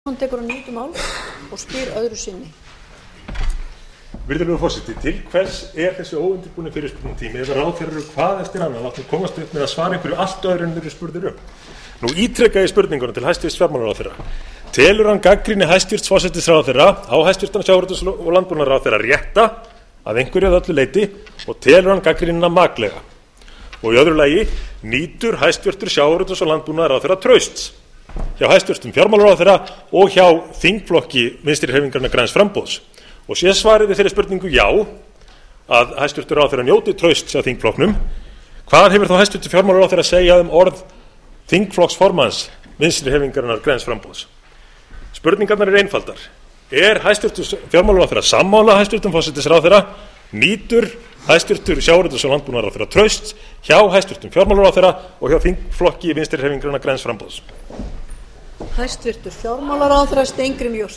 tekur að nýta mál og spyr öðru sinni. Virðulegur forseti, til hvers þessi óundirbúni fyrirspurnatími ef ráðherrar eru hvað eftir annað látnir komast upp með að svara einhverju allt öðru en þeir eru spurðir um? Nú ítreka ég spurninguna til hæstvirts fjármálaráðherra. Telur hann gagnrýni hæstvirts forsætisráðherra á hæstvirtan sjávarútvegs- og landbúnaðarráðherra rétta að einhverju að öllu leyti og telur hann gagnrýnina maklega? Og í öðru lagi, nýtur hæstvirtur sjávarútvegs- og landbúnaðarráðherra trausts hjá hæstvirtum fjármálaráðherra og hjá þingflokki Vinstrihreyfingarinnar græns framboðs? Og sé svarið við þeirri spurningu já, að hæstvirtur ráðherra njóti trausts hjá þingflokknum, hvað hefur þá hæstvirtur fjármálaráðherra að segja um orð þingflokksformanns Vinstrihreyfingarinnar græns framboðs? Spurningarnar eru einfaldar. Hæstvirtur fjármálaráðherra sammála hæstvirtum forsætisráðherra? Nýtur hæstvirtur sjávarútvegs- og landbúnaðarráðherra trausts hjá hæstvirtum fjármálaráðherra og hjá þingflokki Vinstrihreyfingarinnar græns framboðs? Hæstvirtur fjármálaráðherra Steingrímur J.